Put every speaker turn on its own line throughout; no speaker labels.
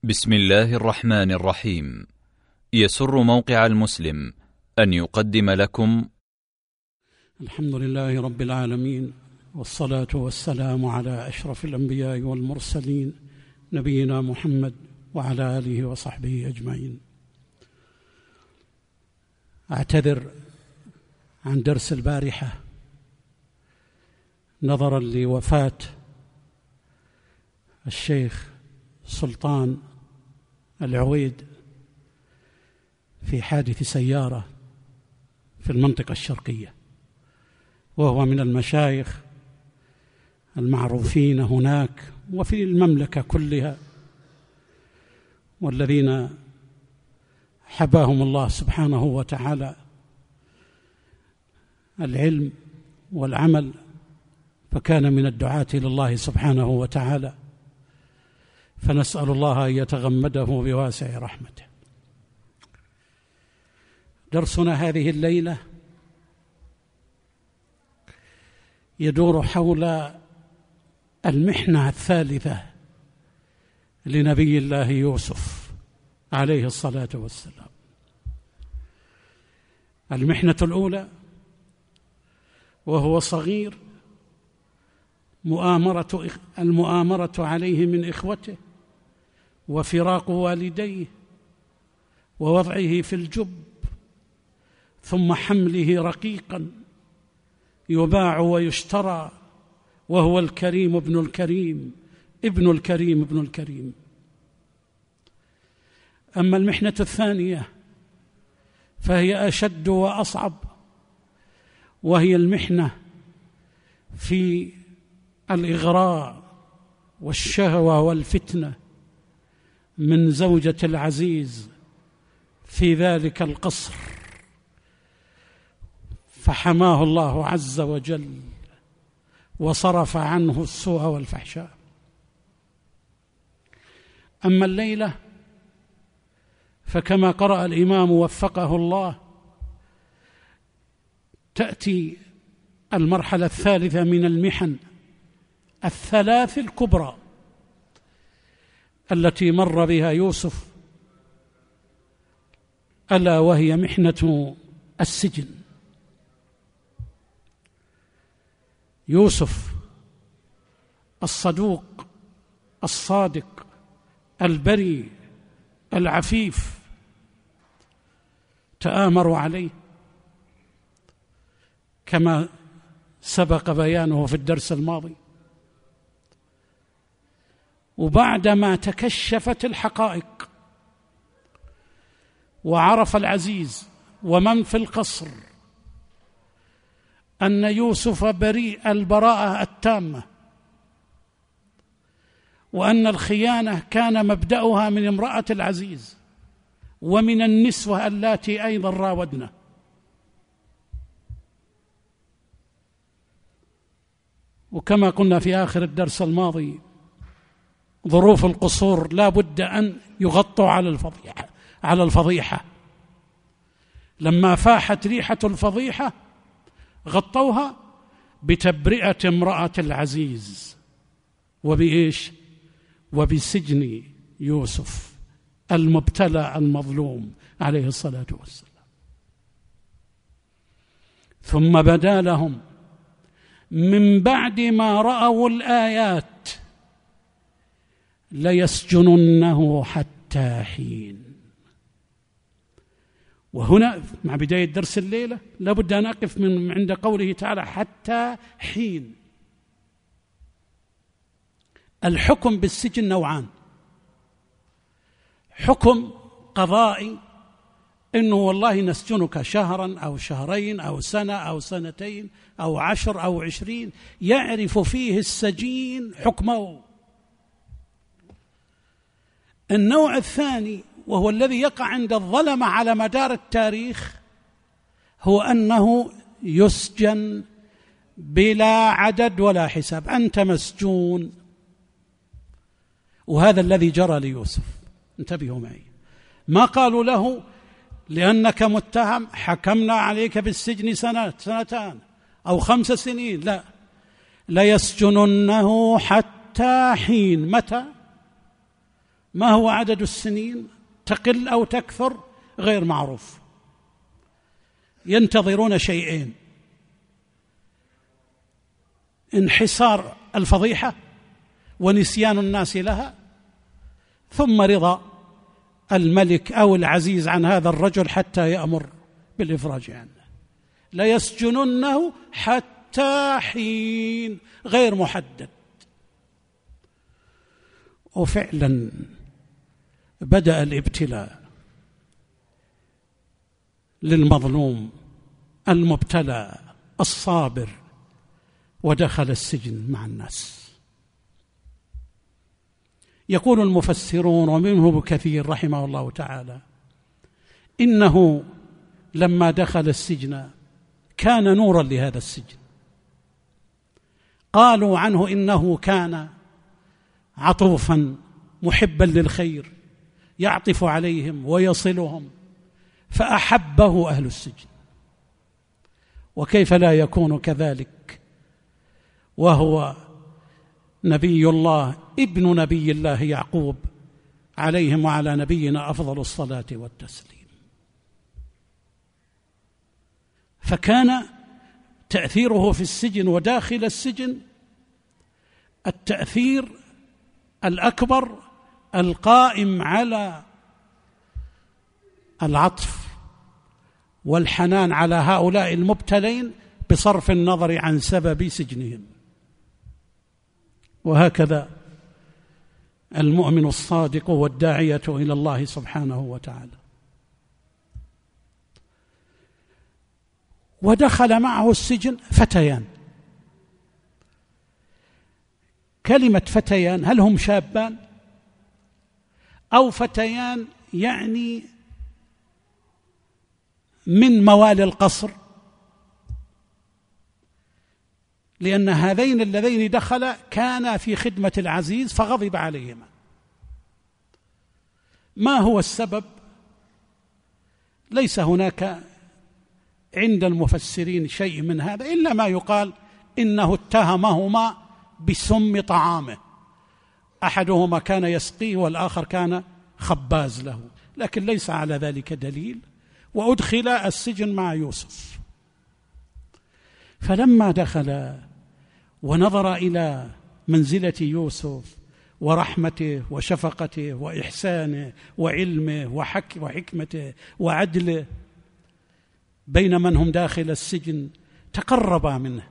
بسم الله الرحمن الرحيم. يسر موقع المسلم أن يقدم لكم
الحمد لله رب العالمين، والصلاة والسلام على أشرف الأنبياء والمرسلين نبينا محمد وعلى آله وصحبه أجمعين. أعتذر عن درس البارحة نظرا لوفاة الشيخ سلطان العويد في حادث سيارة في المنطقة الشرقية، وهو من المشايخ المعروفين هناك وفي المملكة كلها، والذين حباهم الله سبحانه وتعالى العلم والعمل، فكان من الدعاة إلى الله سبحانه وتعالى، فنسأل الله أن يتغمده بواسع رحمته. درسنا هذه الليلة يدور حول المحنة الثالثة لنبي الله يوسف عليه الصلاة والسلام. المحنة الأولى وهو صغير، المؤامرة عليه من إخوته، وفراق والديه، ووضعه في الجب، ثم حمله رقيقا يباع ويشترى، وهو الكريم ابن الكريم ابن الكريم ابن الكريم. أما المحنة الثانية فهي أشد وأصعب، وهي المحنة في الإغراء والشهوة والفتنة من زوجة العزيز في ذلك القصر، فحماه الله عز وجل وصرف عنه السوء والفحشاء. أما الليلة فكما قرأ الإمام وفقه الله، تأتي المرحلة الثالثة من المحن الثلاث الكبرى التي مر بها يوسف، ألا وهي محنة السجن. يوسف الصدوق الصادق البريء العفيف تآمروا عليه كما سبق بيانه في الدرس الماضي، وبعدما تكشفت الحقائق وعرف العزيز ومن في القصر أن يوسف بريء البراءة التامة، وأن الخيانة كان مبدأها من امرأة العزيز ومن النسوة اللاتي أيضا راودنا، وكما قلنا في آخر الدرس الماضي ظروف القصور لا بد أن يغطوا على الفضيحة. لما فاحت ريحة الفضيحة غطوها بتبرئة امرأة العزيز، وبإيش؟ وبسجن يوسف المبتلى المظلوم عليه الصلاة والسلام. ثم بدا لهم من بعد ما رأوا الآيات ليسجننه حتى حين. وهنا مع بداية درس الليلة لابد أن أقف من عند قوله تعالى حتى حين. الحكم بالسجن نوعان: حكم قضائي إنه والله نسجنك شهرا أو شهرين أو سنة أو سنتين أو 10 أو 20، يعرف فيه السجين حكمه. النوع الثاني وهو الذي يقع عند الظلمة على مدار التاريخ، هو أنه يسجن بلا عدد ولا حساب، أنت مسجون. وهذا الذي جرى ليوسف. انتبهوا معي، ما قالوا له لأنك متهم حكمنا عليك بالسجن سنتان أو 5 سنين، لا، ليسجننه حتى حين. متى؟ ما هو عدد السنين؟ تقل أو تكثر غير معروف. ينتظرون شيئين: انحسار الفضيحة ونسيان الناس لها، ثم رضا الملك أو العزيز عن هذا الرجل حتى يأمر بالإفراج عنه. ليسجننه حتى حين غير محدد. وفعلا بدأ الابتلاء للمظلوم المبتلى الصابر، ودخل السجن مع الناس. يقول المفسرون ومنهم ابن كثير رحمه الله تعالى: إنه لما دخل السجن كان نورا لهذا السجن. قالوا عنه إنه كان عطوفا محبا للخير، يعطف عليهم ويصلهم، فأحبه أهل السجن. وكيف لا يكون كذلك وهو نبي الله ابن نبي الله يعقوب عليهم وعلى نبينا أفضل الصلاة والتسليم. فكان تأثيره في السجن وداخل السجن التأثير الأكبر القائم على العطف والحنان على هؤلاء المبتلين بصرف النظر عن سبب سجنهم. وهكذا المؤمن الصادق والداعية إلى الله سبحانه وتعالى. ودخل معه السجن فتيان. كلمة فتيان هل هم شابان أو فتيان يعني من موالي القصر؟ لأن هذين اللذين دخلا كانا في خدمة العزيز فغضب عليهما. ما هو السبب؟ ليس هناك عند المفسرين شيء من هذا، إلا ما يقال إنه اتهمهما بسم طعامه، أحدهما كان يسقيه والآخر كان خباز له، لكن ليس على ذلك دليل. وأدخل السجن مع يوسف. فلما دخل ونظر إلى منزلة يوسف ورحمته وشفقته وإحسانه وعلمه وحكمته وعدله بين من هم داخل السجن، تقربا منه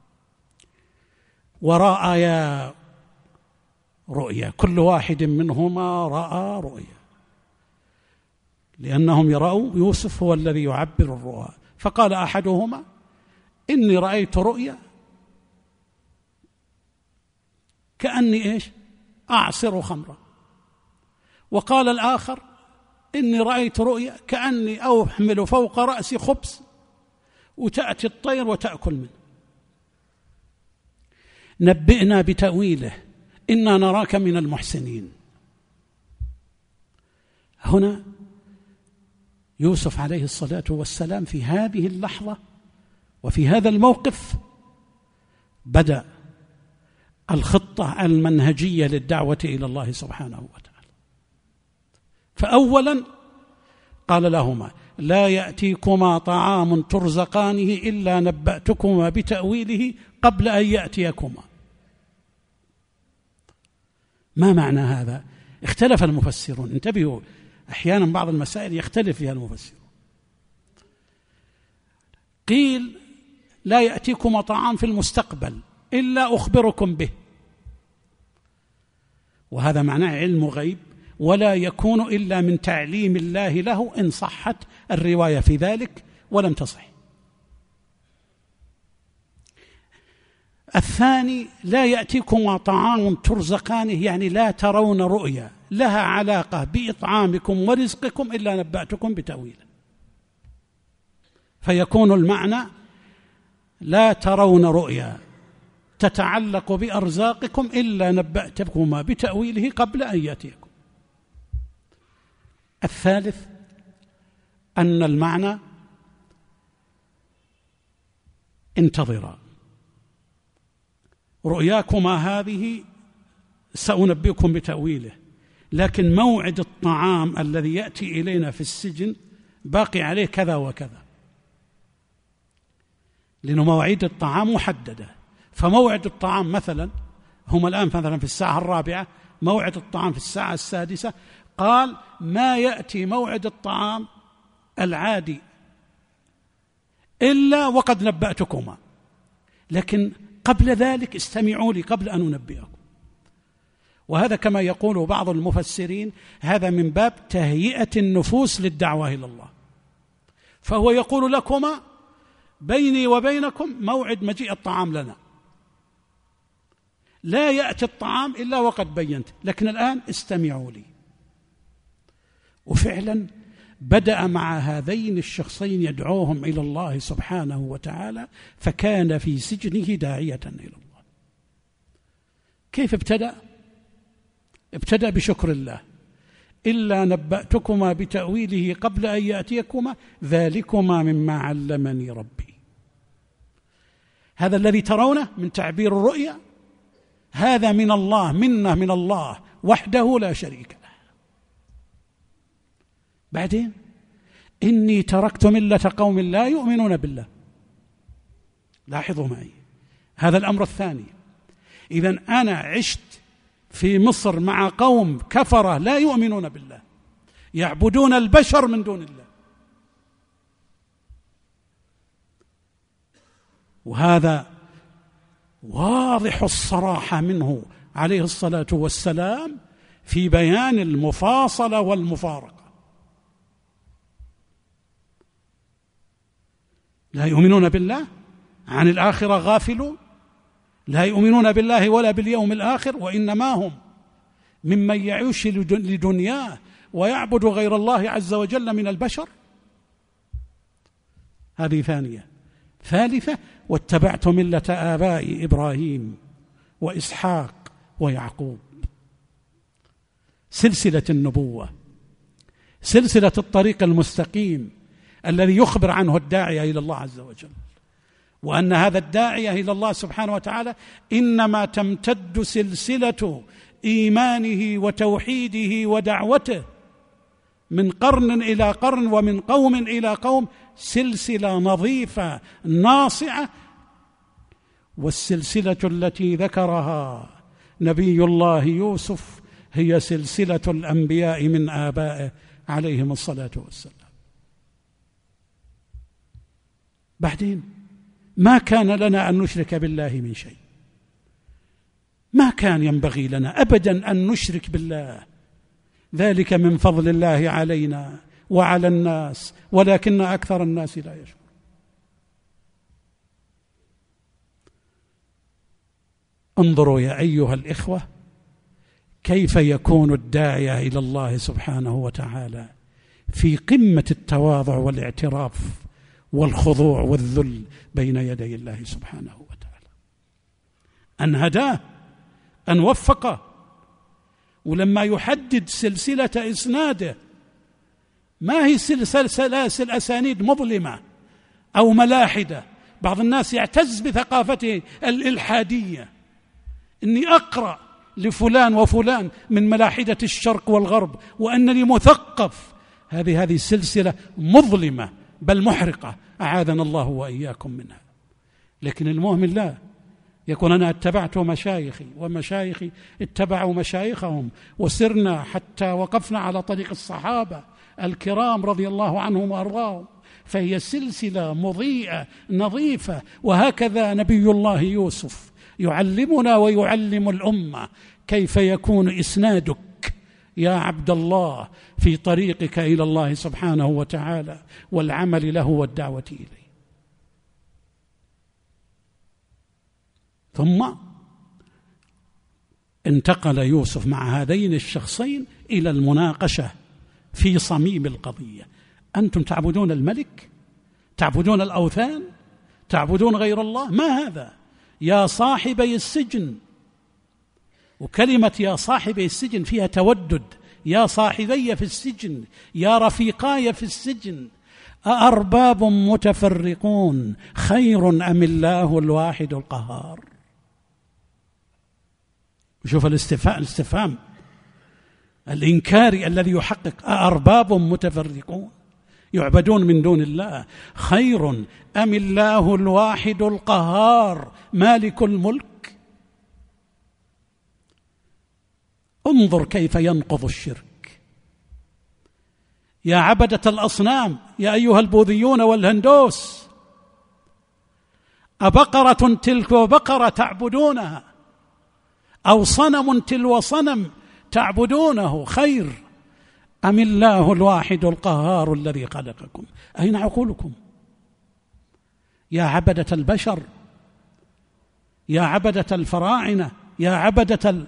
ورأيا رؤيا. كل واحد منهما رأى رؤيا، لأنهم يروا يوسف هو الذي يعبر الرؤى. فقال أحدهما: إني رأيت رؤيا كأني أعصر خمرا. وقال الآخر: إني رأيت رؤيا كأني أحمل فوق رأسي خبز وتأتي الطير وتأكل منه. نبئنا بتأويله إنا نراك من المحسنين. هنا يوسف عليه الصلاة والسلام في هذه اللحظة وفي هذا الموقف بدأ الخطة المنهجية للدعوة إلى الله سبحانه وتعالى. فأولا قال لهما: لا يأتيكما طعام ترزقانه إلا نبأتكما بتأويله قبل أن يأتيكما. ما معنى هذا؟ اختلف المفسرون. انتبهوا، أحيانا بعض المسائل يختلف فيها المفسرون. قيل: لا يأتيكما طعام في المستقبل إلا أخبركم به، وهذا معناه علم غيب، ولا يكون إلا من تعليم الله له إن صحت الرواية في ذلك ولم تصح. الثاني: لا يأتيكما طعام ترزقانه، يعني لا ترون رؤيا لها علاقة بإطعامكم ورزقكم إلا نبأتكم بتأويله. فيكون المعنى: لا ترون رؤيا تتعلق بأرزاقكم إلا نبأتكما بتأويله قبل أن يأتيكم. الثالث أن المعنى: انتظرا، رؤياكما هذه سأنبئكم بتأويله، لكن موعد الطعام الذي يأتي إلينا في السجن باقي عليه كذا وكذا، لأنه مواعيد الطعام محددة. فموعد الطعام مثلا هم الآن مثلا في الساعة 4، موعد الطعام في الساعة 6، قال ما يأتي موعد الطعام العادي إلا وقد نبأتكما، لكن قبل ذلك استمعوا لي قبل أن أنبئكم. وهذا كما يقول بعض المفسرين هذا من باب تهيئة النفوس للدعوة إلى الله، فهو يقول لكما بيني وبينكم موعد مجيء الطعام لنا، لا يأتي الطعام إلا وقد بينت، لكن الآن استمعوا لي. وفعلا بدأ مع هذين الشخصين يدعوهم إلى الله سبحانه وتعالى، فكان في سجنه داعية إلى الله. كيف ابتدأ؟ ابتدأ بشكر الله، إلا نبأتكما بتأويله قبل أن يأتيكما ذلكما مما علمني ربي. هذا الذي ترونه من تعبير الرؤيا هذا من الله، منه من الله وحده لا شريك له. بعدين إني تركت ملة قوم لا يؤمنون بالله. لاحظوا معي هذا الأمر الثاني. إذن أنا عشت في مصر مع قوم كفرة لا يؤمنون بالله، يعبدون البشر من دون الله، وهذا واضح الصراحة منه عليه الصلاة والسلام في بيان المفاصلة والمفارقة. لا يؤمنون بالله، عن الآخرة غافلون، لا يؤمنون بالله ولا باليوم الآخر، وإنما هم ممن يعيش لدنياه ويعبد غير الله عز وجل من البشر. هذه ثانية. ثالثة واتبعت ملة آبائي إبراهيم وإسحاق ويعقوب. سلسلة النبوة، سلسلة الطريق المستقيم الذي يخبر عنه الداعية إلى الله عز وجل، وأن هذا الداعية إلى الله سبحانه وتعالى إنما تمتد سلسلة إيمانه وتوحيده ودعوته من قرن إلى قرن ومن قوم إلى قوم، سلسلة نظيفة ناصعة. والسلسلة التي ذكرها نبي الله يوسف هي سلسلة الأنبياء من آبائه عليهم الصلاة والسلام. بعدين ما كان لنا أن نشرك بالله من شيء، ما كان ينبغي لنا أبدا أن نشرك بالله، ذلك من فضل الله علينا وعلى الناس ولكن أكثر الناس لا يشكرون. انظروا يا أيها الإخوة كيف يكون الداعية إلى الله سبحانه وتعالى في قمة التواضع والاعتراف والخضوع والذل بين يدي الله سبحانه وتعالى، أن هداه، أن وفقه. ولما يحدد سلسلة إسناده ما هي سلاسل أسانيد مظلمة أو ملاحدة. بعض الناس يعتز بثقافته الإلحادية، إني أقرأ لفلان وفلان من ملاحدة الشرق والغرب وأنني مثقف. هذه سلسلة مظلمة بل محرقة، أعاذنا الله وإياكم منها. لكن المؤمن لا، يكون أنا اتبعت مشايخي ومشايخي اتبعوا مشايخهم، وسرنا حتى وقفنا على طريق الصحابة الكرام رضي الله عنهم وأرضاهم، فهي سلسلة مضيئة نظيفة. وهكذا نبي الله يوسف يعلمنا ويعلم الأمة كيف يكون إسنادك يا عبد الله في طريقك إلى الله سبحانه وتعالى والعمل له والدعوة إليه. ثم انتقل يوسف مع هذين الشخصين إلى المناقشة في صميم القضية. أنتم تعبدون الملك؟ تعبدون الأوثان؟ تعبدون غير الله؟ ما هذا يا صاحبي السجن؟ وكلمة يا صاحبي السجن فيها تودد، يا صاحبي في السجن، يا رفيقاي في السجن، أأرباب متفرقون خير أم الله الواحد القهار؟ شوف الاستفهام الإنكاري الذي يحقق أأرباب متفرقون يعبدون من دون الله خير أم الله الواحد القهار مالك الملك؟ انظر كيف ينقض الشرك. يا عبدة الأصنام، يا أيها البوذيون والهندوس، أبقرة تلك بقرة تعبدونها أو صنم تلو صنم تعبدونه خير أم الله الواحد القهار الذي خلقكم؟ أين عقولكم يا عبدة البشر، يا عبدة الفراعنة، يا عبدة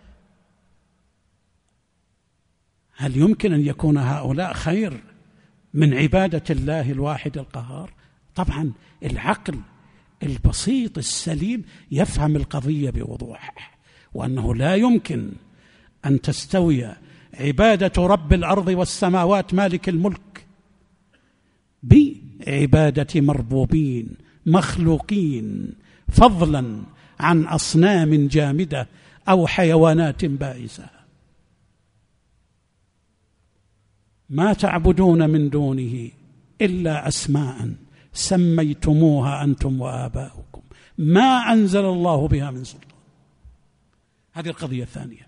هل يمكن أن يكون هؤلاء خير من عبادة الله الواحد القهار؟ طبعا العقل البسيط السليم يفهم القضية بوضوح، وأنه لا يمكن أن تستوي عبادة رب الأرض والسماوات مالك الملك بعبادة مربوبين مخلوقين، فضلا عن أصنام جامدة أو حيوانات بائسة. ما تعبدون من دونه إلا أسماء سميتموها أنتم وآباؤكم ما أنزل الله بها من سلطان. هذه القضية الثانية.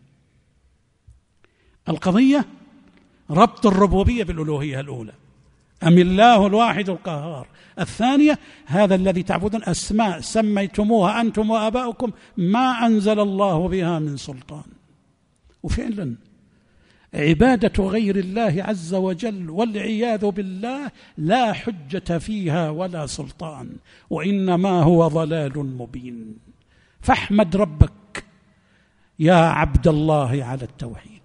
القضية ربط الربوبية بالألوهية الأولى، أم الله الواحد القهار. الثانية هذا الذي تعبدون أسماء سميتموها أنتم وآباؤكم ما أنزل الله بها من سلطان. وفعلا عبادة غير الله عز وجل والعياذ بالله لا حجة فيها ولا سلطان، وإنما هو ضلال مبين. فاحمد ربك يا عبد الله على التوحيد.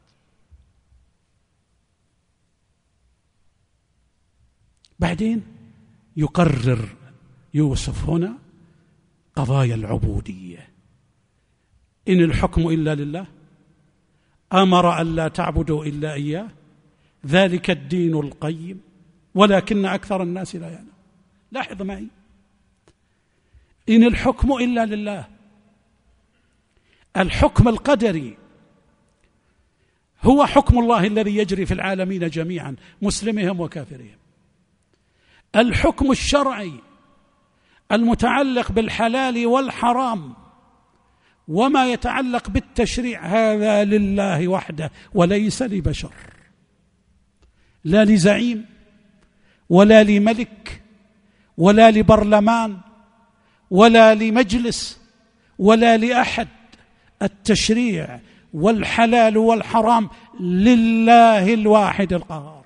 بعدين يقرر يوسف هنا قضايا العبودية. إن الحكم إلا لله، أمر أن لا تعبدوا إلا إياه، ذلك الدين القيم ولكن أكثر الناس لا يعلمون. لاحظ معي، إن الحكم إلا لله، الحكم القدري هو حكم الله الذي يجري في العالمين جميعا مسلمهم وكافرهم. الحكم الشرعي المتعلق بالحلال والحرام وما يتعلق بالتشريع هذا لله وحده وليس لبشر، لا لزعيم ولا لملك ولا لبرلمان ولا لمجلس ولا لأحد. التشريع والحلال والحرام لله الواحد القهار،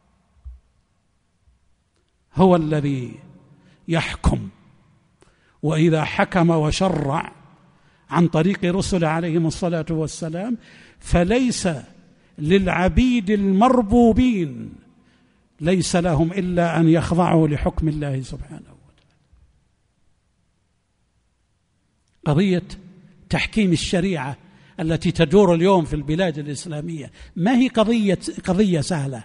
هو الذي يحكم. وإذا حكم وشرع عن طريق رسل عليهم الصلاة والسلام فليس للعبيد المربوبين ليس لهم إلا أن يخضعوا لحكم الله سبحانه وتعالى. قضية تحكيم الشريعة التي تدور اليوم في البلاد الإسلامية ما هي قضية سهلة،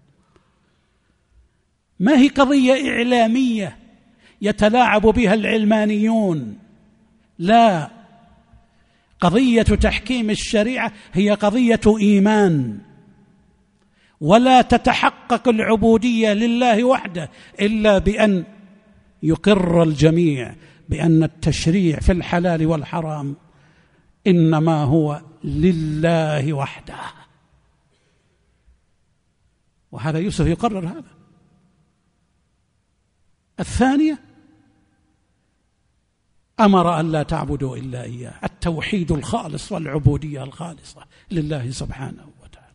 ما هي قضية إعلامية يتلاعب بها العلمانيون، لا، قضية تحكيم الشريعة هي قضية إيمان، ولا تتحقق العبودية لله وحده إلا بأن يقر الجميع بأن التشريع في الحلال والحرام إنما هو لله وحده. وهذا يوسف يقرر هذا. الثانية أمر أن لا تعبدوا إلا إياه، التوحيد الخالص والعبودية الخالصة لله سبحانه وتعالى.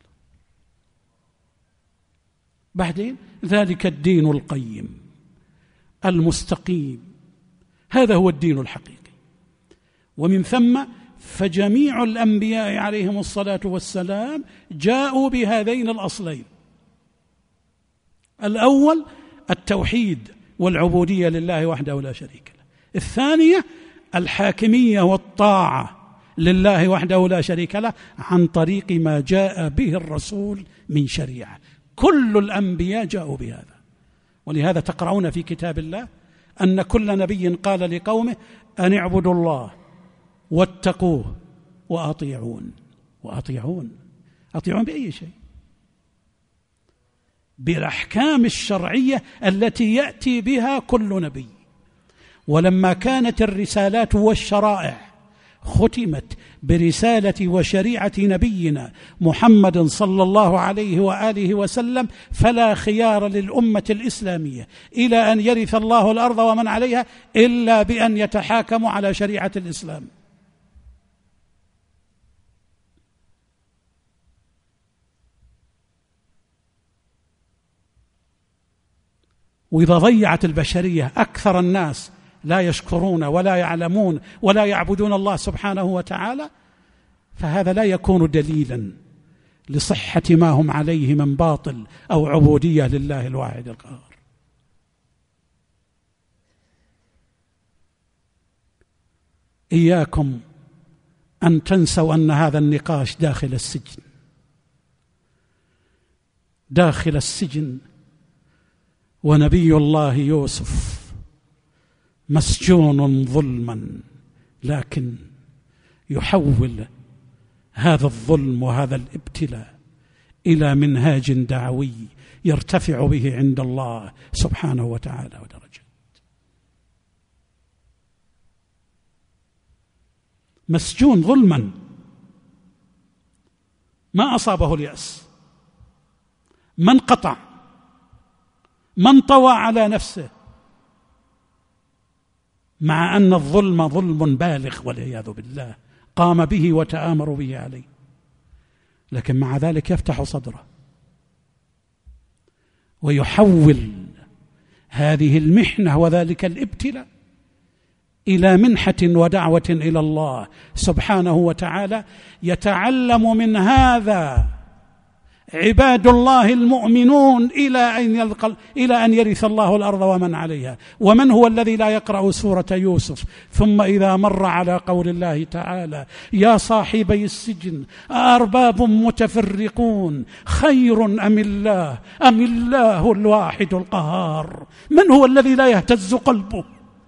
بعدين ذلك الدين القيم المستقيم، هذا هو الدين الحقيقي. ومن ثم فجميع الأنبياء عليهم الصلاة والسلام جاءوا بهذين الأصلين: الأول التوحيد والعبودية لله وحده لا شريك له، الثانية الحاكمية والطاعة لله وحده لا شريك له عن طريق ما جاء به الرسول من شريعة. كل الأنبياء جاءوا بهذا، ولهذا تقرؤون في كتاب الله أن كل نبي قال لقومه أن اعبدوا الله واتقوه وأطيعون. يطيعون بأي شيء، بالأحكام الشرعية التي يأتي بها كل نبي. ولما كانت الرسالات والشرائع ختمت برسالة وشريعة نبينا محمد صلى الله عليه وآله وسلم، فلا خيار للأمة الإسلامية إلى أن يرث الله الأرض ومن عليها إلا بأن يتحاكموا على شريعة الإسلام. وإذا ضيعت البشرية أكثر الناس لا يشكرون ولا يعلمون ولا يعبدون الله سبحانه وتعالى، فهذا لا يكون دليلا لصحة ما هم عليه من باطل أو عبودية لله الواحد القهار. إياكم أن تنسوا أن هذا النقاش داخل السجن، داخل السجن، ونبي الله يوسف مسجون ظلما، لكن يحول هذا الظلم وهذا الابتلاء إلى منهاج دعوي يرتفع به عند الله سبحانه وتعالى ودرجات. مسجون ظلما، ما أصابه اليأس، ما انقطع، ما انطوى على نفسه، مع أن الظلم ظلم بالغ والعياذ بالله قام به وتآمر به عليه، لكن مع ذلك يفتح صدره ويحول هذه المحنة وذلك الابتلاء إلى منحة ودعوة إلى الله سبحانه وتعالى. يتعلم من هذا عباد الله المؤمنون إلى أن يرث الله الأرض ومن عليها. ومن هو الذي لا يقرأ سورة يوسف ثم إذا مر على قول الله تعالى يا صاحبي السجن أأرباب متفرقون خير أم الله الواحد القهار؟ من هو الذي لا يهتز قلبه؟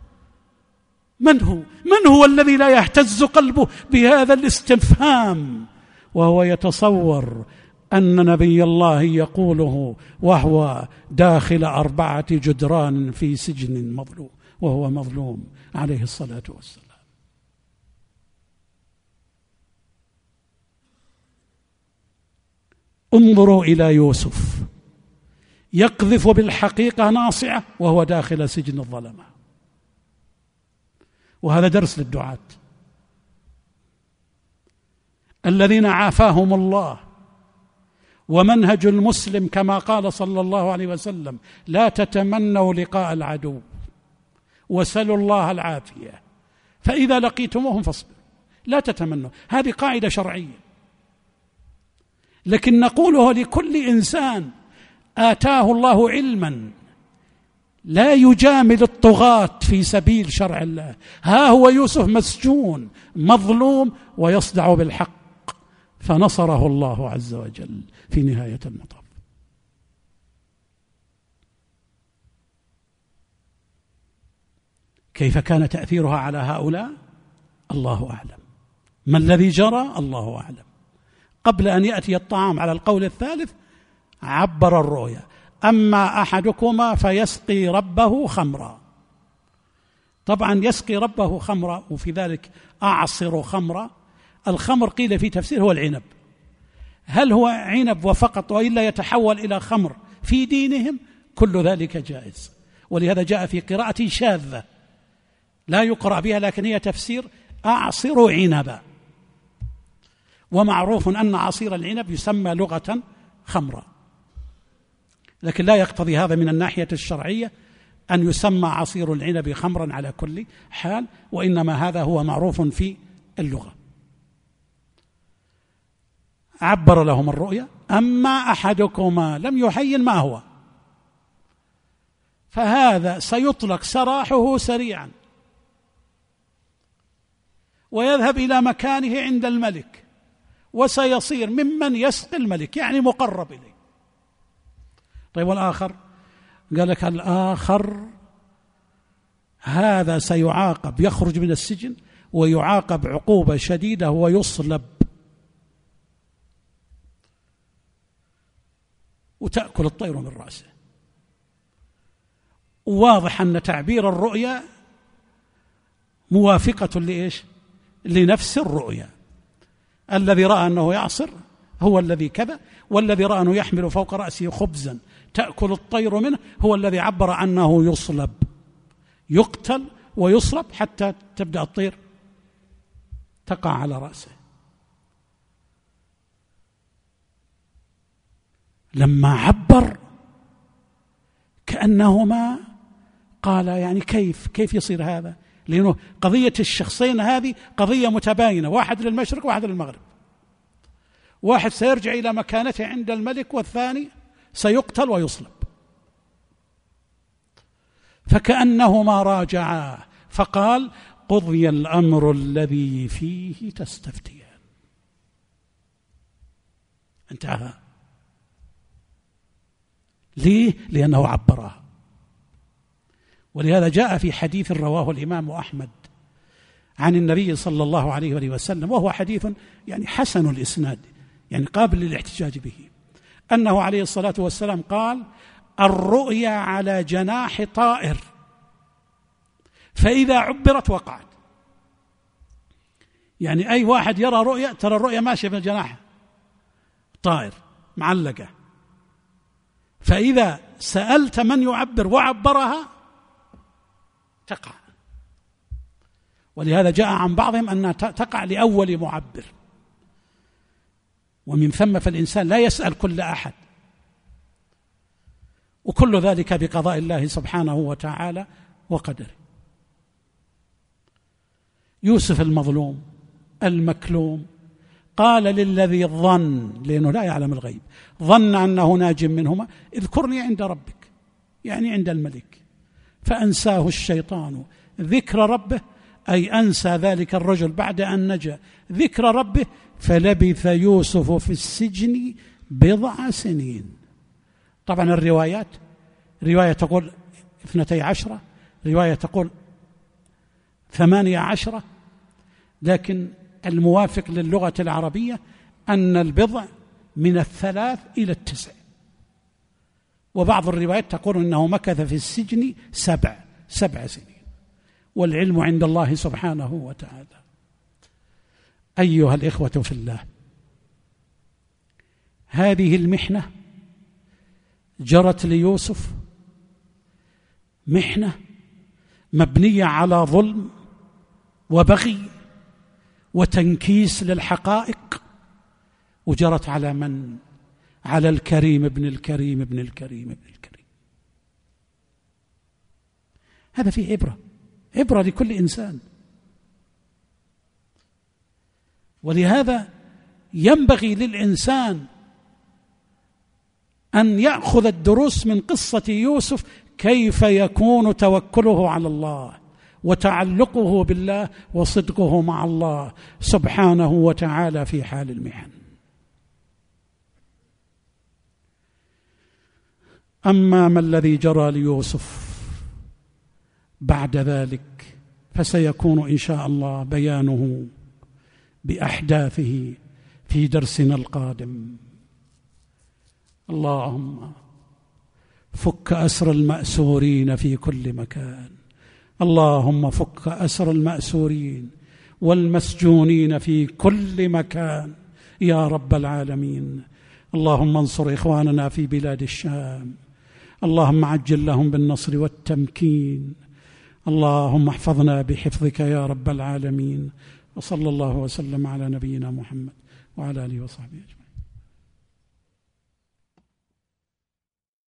من هو الذي لا يهتز قلبه بهذا الاستفهام وهو يتصور أن نبي الله يقوله وهو داخل 4 جدران في سجن مظلوم، وهو مظلوم عليه الصلاة والسلام. انظروا إلى يوسف يقذف بالحقيقة ناصعة وهو داخل سجن الظلمة، وهذا درس للدعاة الذين عافاهم الله. ومنهج المسلم كما قال صلى الله عليه وسلم لا تتمنوا لقاء العدو وسلوا الله العافية، فإذا لقيتموهم فاصبروا. لا تتمنوا، هذه قاعدة شرعية، لكن نقوله لكل إنسان آتاه الله علما لا يجامل الطغاة في سبيل شرع الله. ها هو يوسف مسجون مظلوم ويصدع بالحق، فنصره الله عز وجل في نهاية المطاف. كيف كان تأثيرها على هؤلاء؟ الله أعلم. ما الذي جرى؟ الله أعلم. قبل أن يأتي الطعام على القول الثالث عبر الرؤيا: أما أحدكما فيسقي ربه خمرا. طبعا يسقي ربه خمرا، وفي ذلك أعصر خمرا. الخمر قيل في تفسير هو العنب. هل هو عنب وفقط وإلا يتحول إلى خمر في دينهم؟ كل ذلك جائز، ولهذا جاء في قراءة شاذة لا يقرأ بها، لكن هي تفسير أعصر عنبا. ومعروف أن عصير العنب يسمى لغة خمرا، لكن لا يقتضي هذا من الناحية الشرعية أن يسمى عصير العنب خمرا على كل حال، وإنما هذا هو معروف في اللغة. عبر لهم الرؤيا: أما أحدكما، لم يحين ما هو، فهذا سيطلق سراحه سريعا ويذهب إلى مكانه عند الملك، وسيصير ممن يسقي الملك، يعني مقرب إليه. طيب والآخر؟ قال لك الآخر هذا سيعاقب، يخرج من السجن ويعاقب عقوبة شديدة ويصلب. وتأكل الطير من رأسه. واضح أن تعبير الرؤيا موافقة لإيش؟ لنفس الرؤيا. الذي رأى أنه يعصر هو الذي كذا، والذي رأى أنه يحمل فوق رأسه خبزا تأكل الطير منه هو الذي عبر أنه يصلب، يقتل ويصلب حتى تبدأ الطير تقع على رأسه. لما عبر كأنهما قال يعني كيف يصير هذا؟ لأنه قضية الشخصين هذه قضية متباينة، واحد للمشرق واحد للمغرب، واحد سيرجع إلى مكانته عند الملك والثاني سيقتل ويصلب. فكأنهما راجعا فقال قضي الأمر الذي فيه تستفتيان. انتهى. ليه؟ لأنه عبرها. ولهذا جاء في حديث رواه الإمام أحمد عن النبي صلى الله عليه وآله وسلم، وهو حديث يعني حسن الإسناد يعني قابل للاحتجاج به، أنه عليه الصلاة والسلام قال الرؤيا على جناح طائر فإذا عبرت وقعت. يعني أي واحد يرى رؤيا، ترى الرؤيا ماشية بالجناح طائر معلقة، فإذا سألت من يعبر وعبرها تقع. ولهذا جاء عن بعضهم أنها تقع لأول معبر، ومن ثم فالإنسان لا يسأل كل أحد، وكل ذلك بقضاء الله سبحانه وتعالى وقدره. يوسف المظلوم المكلوم قال للذي ظن، لأنه لا يعلم الغيب، ظن أنه ناج منهما اذكرني عند ربك، يعني عند الملك، فأنساه الشيطان ذكر ربه، أي أنسى ذلك الرجل بعد أن نجا ذكر ربه، فلبث يوسف في السجن 10 سنين. طبعا الروايات، رواية تقول 12، رواية تقول 18، لكن الموافق للغة العربية أن البضع من 3 إلى 9، وبعض الروايات تقول أنه مكث في السجن 7 سنين، والعلم عند الله سبحانه وتعالى. أيها الإخوة في الله، هذه المحنة جرت ليوسف، محنة مبنية على ظلم وبغي وتنكيس للحقائق، وجرت على من؟ على الكريم ابن الكريم ابن الكريم ابن الكريم. هذا فيه عبرة لكل إنسان. ولهذا ينبغي للإنسان أن يأخذ الدروس من قصة يوسف، كيف يكون توكله على الله وتعلقه بالله وصدقه مع الله سبحانه وتعالى في حال المحن. أما ما الذي جرى ليوسف بعد ذلك فسيكون إن شاء الله بيانه بأحداثه في درسنا القادم. اللهم فك أسر المأسورين في كل مكان، اللهم فك أسر المأسورين والمسجونين في كل مكان يا رب العالمين. اللهم انصر إخواننا في بلاد الشام، اللهم عجل لهم بالنصر والتمكين، اللهم احفظنا بحفظك يا رب العالمين. وصلى الله وسلم على نبينا محمد وعلى آله وصحبه أجمعين.